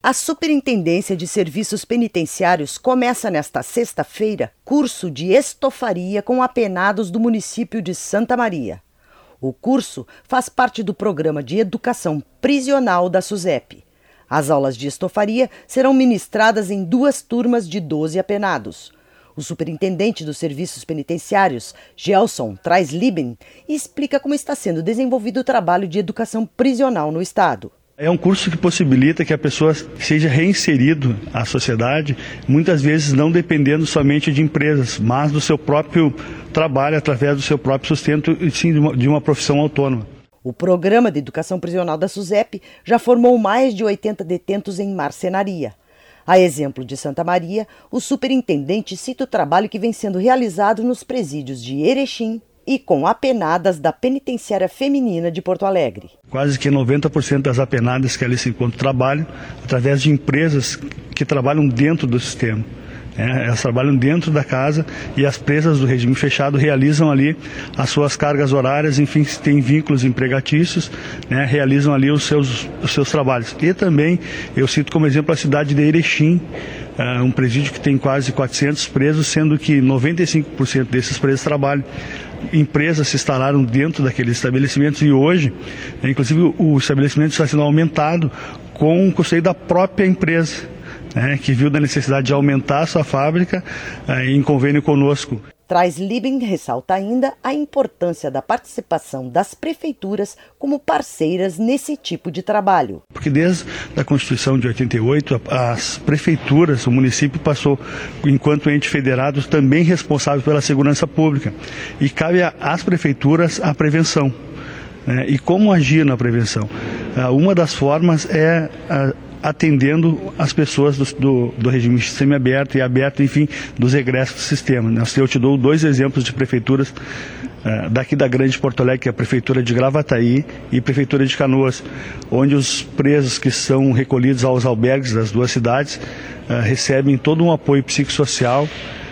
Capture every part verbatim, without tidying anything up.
A Superintendência de Serviços Penitenciários começa nesta sexta-feira curso de estofaria com apenados do município de Santa Maria. O curso faz parte do programa de educação prisional da SUSEP. As aulas de estofaria serão ministradas em duas turmas de doze apenados. O superintendente dos serviços penitenciários, Gelson Traisliben, explica como está sendo desenvolvido o trabalho de educação prisional no estado. É um curso que possibilita que a pessoa seja reinserido à sociedade, muitas vezes não dependendo somente de empresas, mas do seu próprio trabalho, através do seu próprio sustento e sim de uma, de uma profissão autônoma. O programa de educação prisional da SUSEP já formou mais de oitenta detentos em marcenaria. A exemplo de Santa Maria, o superintendente cita o trabalho que vem sendo realizado nos presídios de Erechim e com apenadas da Penitenciária Feminina de Porto Alegre. Quase que noventa por cento das apenadas que ali se encontram trabalham através de empresas que trabalham dentro do sistema. É, elas trabalham dentro da casa e as presas do regime fechado realizam ali as suas cargas horárias, enfim, têm vínculos empregatícios, né, realizam ali os seus, os seus trabalhos. E também, eu cito como exemplo a cidade de Erechim, uh, um presídio que tem quase quatrocentos presos, sendo que noventa e cinco por cento desses presos trabalham. Empresas se instalaram dentro daqueles estabelecimentos e hoje, inclusive, o estabelecimento está sendo aumentado com o custeio da própria empresa, né, que viu da necessidade de aumentar a sua fábrica eh, em convênio conosco. Traisliben ressalta ainda a importância da participação das prefeituras como parceiras nesse tipo de trabalho. Porque desde a Constituição de oitenta e oito, as prefeituras, o município passou, enquanto ente federado, também responsável pela segurança pública. E cabe às prefeituras a prevenção. Né? E como agir na prevenção? Uma das formas é atendendo as pessoas do, do, do regime semiaberto e aberto, enfim, dos egressos do sistema. Eu te dou dois exemplos de prefeituras uh, daqui da Grande Porto Alegre, que é a Prefeitura de Gravataí e a Prefeitura de Canoas, onde os presos que são recolhidos aos albergues das duas cidades uh, recebem todo um apoio psicossocial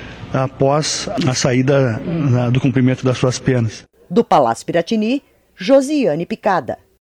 após a saída uh, do cumprimento das suas penas. Do Palácio Piratini, Josiane Picada.